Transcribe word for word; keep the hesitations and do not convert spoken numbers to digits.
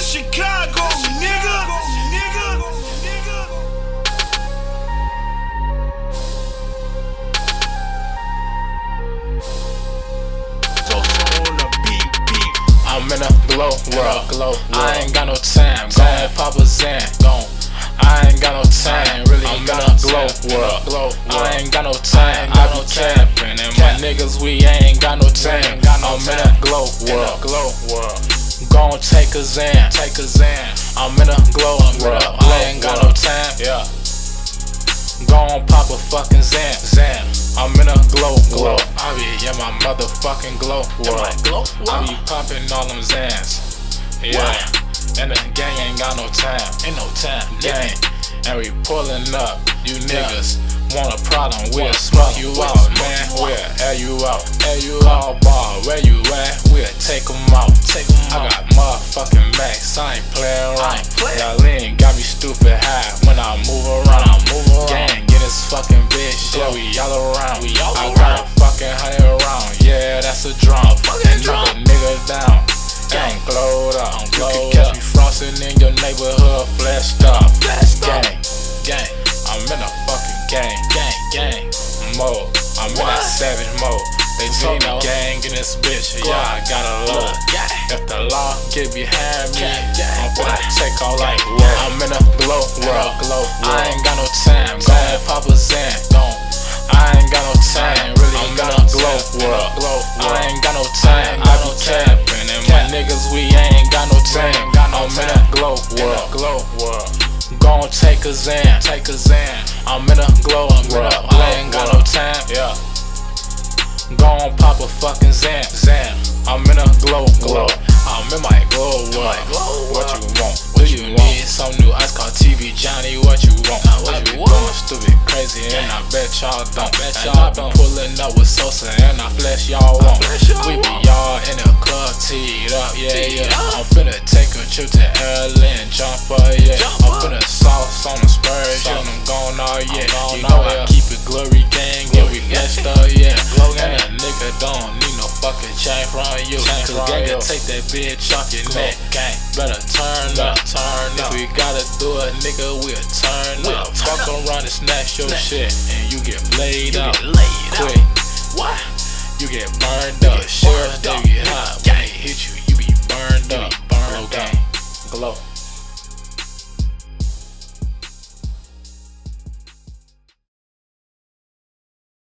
Chicago, nigga. Nigga. Nigga. On the beat, beat. I'm in a glow world, glow world. I ain't got no time, gon' pop a Zan, gon' I ain't got no time, really. I'm in a glow world, glow world. I ain't got no time, I be capping, and my niggas we ain't got no time. I'm in a glow world, glow world. Gon' take a Zan, take a Zan. I'm in a glow world, I ain't got no time. Yeah. Gon' pop a fucking Zan, Zan. I'm in a glow glow. I be in my motherfucking glow world. I be popping all them Zans. Yeah. And the gang ain't got no time, ain't no time, gang. And we pulling up, you niggas want a problem, we'll smoke you out, man. We'll air you out, air you out, bar. Where you at? We'll take them out, take them out. I got motherfucking max, I ain't playing around. Y'all lean got me stupid high when I move around. Gang, get this fucking bitch, yeah, we all around. I got a fucking hundred around, yeah, that's a drum. And knock a nigga down. Gang glowed up, you can catch me frosting in your neighborhood, flashed up. Gang, gang, I'm in a fucking gang, gang, gang mode. I'm in that savage mode. They told me gang in this bitch, yeah, I got a load. If the law get behind me, I'm finna take all like whoa. I'm in a glow world, glow. I ain't got no time, gon' pop a Zan, don't. I ain't got no time, really. I'm in a glow world, glow. I ain't got no time, I be capping, and my niggas we ain't got no time. I'm in a glow world, glow world. Gon' take a Zan, take a Zan. I'm in a glow world, I ain't got no time. Yeah. Gon' pop a fucking Zan, Zan. I'm in a glow glow. I'm in my glow world. What you want? Do you need some new ice called T V Johnny? What you want? I be going stupid, crazy, and I bet y'all don't. And I be pulling up with Sosa, and I flesh y'all won't. We be y'all in the club, teed up, yeah, yeah. I'm finna take a trip to L A and jump up, yeah. I'm finna sauce on the Spurs, yeah. I'm gone all yeah. You know I keep it glory gang, yeah, we blessed up, yeah. And a nigga don't need no fucking chain from you, cause gang can take that bitch off your neck. Gang, better turn up, turn up. If we gotta do it, nigga, we'll turn up. Fuck around and snatch your shit, and you get laid out quick. What? You get burned up. Sheriff, they be hot when they hit you.